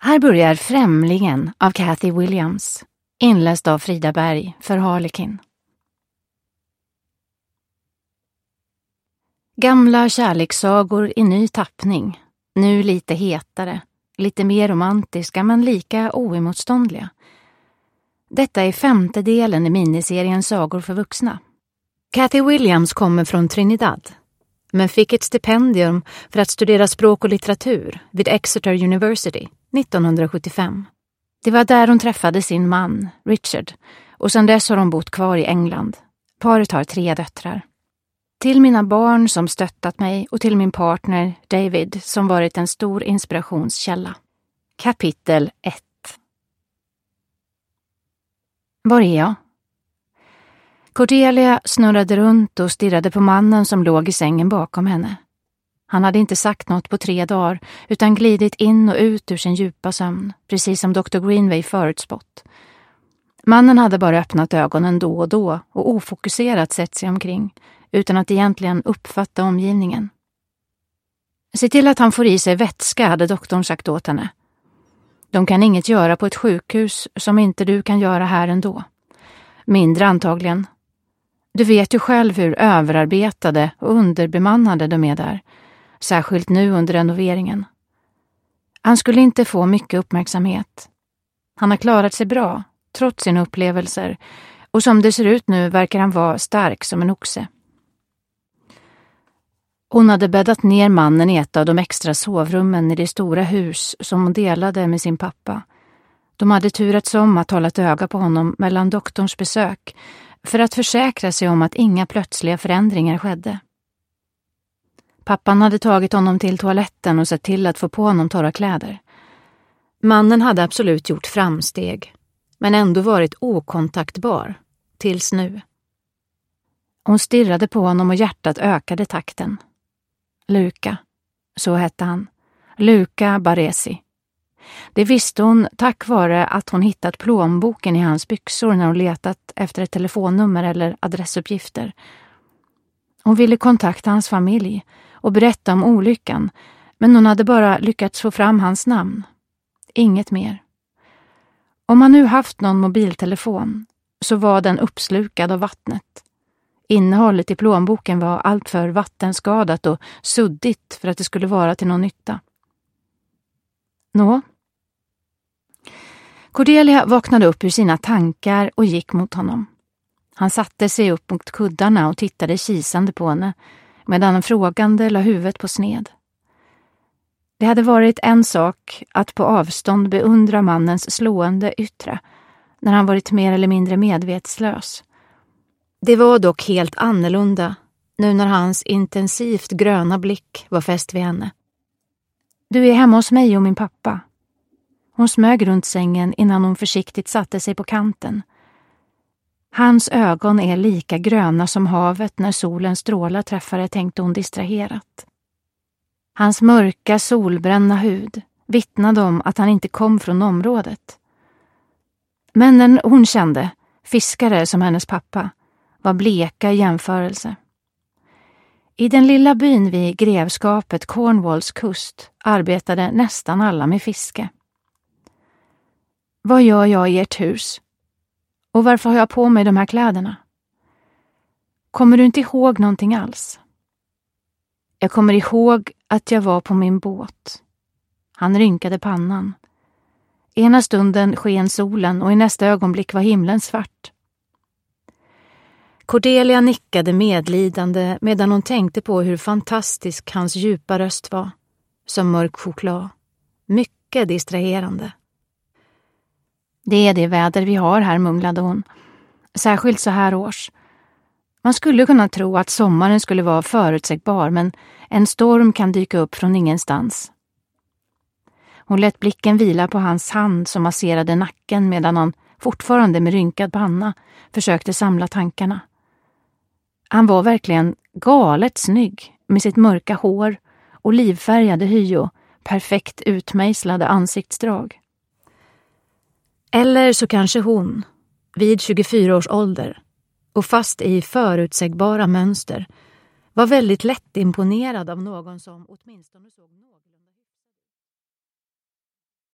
Här börjar Främlingen av Kathy Williams, inläst av Frida Berg för Harlekin. Gamla kärlekssagor i ny tappning, nu lite hetare, lite mer romantiska men lika oemotståndliga. Detta är 5:e delen i miniserien Sagor för vuxna. Kathy Williams kommer från Trinidad, men fick ett stipendium för att studera språk och litteratur vid Exeter University 1975. Det var där hon träffade sin man, Richard, och sedan dess har hon bott kvar i England. Paret har 3 döttrar. Till mina barn som stöttat mig och till min partner David som varit en stor inspirationskälla. Kapitel 1. Var är jag? Cordelia snurrade runt och stirrade på mannen som låg i sängen bakom henne. Han hade inte sagt något på 3 dagar utan glidit in och ut ur sin djupa sömn, precis som Dr. Greenway förutspått. Mannen hade bara öppnat ögonen då och då och ofokuserat sett sig omkring, utan att egentligen uppfatta omgivningen. Se till att han får i sig vätska, hade doktorn sagt åt henne. De kan inget göra på ett sjukhus som inte du kan göra här ändå. Mindre antagligen. Du vet ju själv hur överarbetade och underbemannade de är där. Särskilt nu under renoveringen. Han skulle inte få mycket uppmärksamhet. Han har klarat sig bra, trots sina upplevelser. Och som det ser ut nu verkar han vara stark som en oxe. Hon hade bäddat ner mannen i ett av de extra sovrummen i det stora hus som hon delade med sin pappa. De hade turats om att hålla ett öga på honom mellan doktorns besök för att försäkra sig om att inga plötsliga förändringar skedde. Pappan hade tagit honom till toaletten och sett till att få på honom torra kläder. Mannen hade absolut gjort framsteg, men ändå varit okontaktbar, tills nu. Hon stirrade på honom och hjärtat ökade takten. Luca, så hette han. Luca Baresi. Det visste hon tack vare att hon hittat plånboken i hans byxor när hon letat efter ett telefonnummer eller adressuppgifter. Hon ville kontakta hans familj och berätta om olyckan, men hon hade bara lyckats få fram hans namn. Inget mer. Om han nu haft någon mobiltelefon så var den uppslukad av vattnet. Innehållet i plånboken var alltför vattenskadat och suddigt för att det skulle vara till någon nytta. Nå? Cordelia vaknade upp ur sina tankar och gick mot honom. Han satte sig upp mot kuddarna och tittade kisande på henne, medan han frågande la huvudet på sned. Det hade varit en sak att på avstånd beundra mannens slående yttre, när han varit mer eller mindre medvetslös. Det var dock helt annorlunda, nu när hans intensivt gröna blick var fäst vid henne. Du är hemma hos mig och min pappa. Hon smög runt sängen innan hon försiktigt satte sig på kanten. Hans ögon är lika gröna som havet när solens strålar träffade, tänkte hon distraherat. Hans mörka, solbränna hud vittnade om att han inte kom från området. Männen hon kände, fiskare som hennes pappa, var bleka i jämförelse. I den lilla byn vid grevskapet Cornwalls kust arbetade nästan alla med fiske. Vad gör jag i ert hus? Och varför har jag på mig de här kläderna? Kommer du inte ihåg någonting alls? Jag kommer ihåg att jag var på min båt. Han rynkade pannan. Ena stunden sken solen och i nästa ögonblick var himlen svart. Cordelia nickade medlidande medan hon tänkte på hur fantastisk hans djupa röst var. Som mörk choklad. Mycket distraherande. Det är det väder vi har här, mumlade hon. Särskilt så här års. Man skulle kunna tro att sommaren skulle vara förutsägbar, men en storm kan dyka upp från ingenstans. Hon lät blicken vila på hans hand som masserade nacken medan han, fortfarande med rynkad panna, försökte samla tankarna. Han var verkligen galet snygg med sitt mörka hår, olivfärgade hy och perfekt utmejslade ansiktsdrag. Eller så kanske hon, vid 24 års ålder och fast i förutsägbara mönster, var väldigt lätt imponerad av någon som åtminstone såg någorlunda.